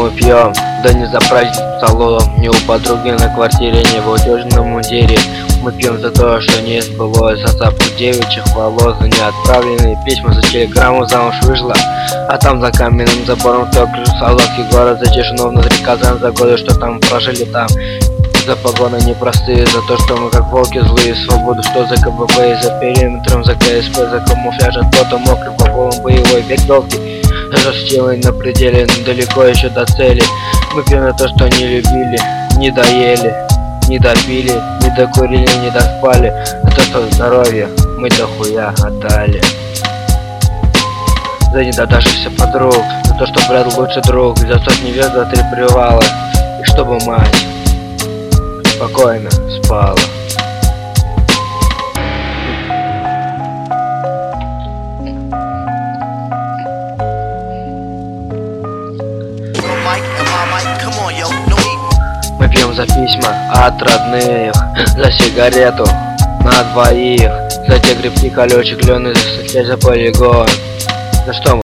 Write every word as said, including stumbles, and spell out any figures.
мы пьем, да не за праздник столом, не у подруги на квартире, не в утёжном мундире. Мы пьем за то, что не сбылось, за запах девичьих волос, за неотправленные письма, за телеграмму замуж вышла, а там за каменным забором только солодкий город, за тишину внутри Казань, за годы, что там прожили там. За погоны непростые, за то, что мы как волки злые, свободу, что за КББ, за периметром, за КСП, за камуфляж, от пота мокрый, по полам боевой, век долгий, жестилый на пределе, но далеко еще до цели. Мы пьем на то, что не любили, не доели, не допили, не докурили, не доспали, за то, что здоровье мы дохуя отдали. За недодавшихся подруг, за то, что брат лучший друг, за сотни век, за три привала, и чтобы мать спокойно спала. Мы пьем за письма от родных, за сигарету на двоих, за те грибки колючий кленый, за полигон. За что мы?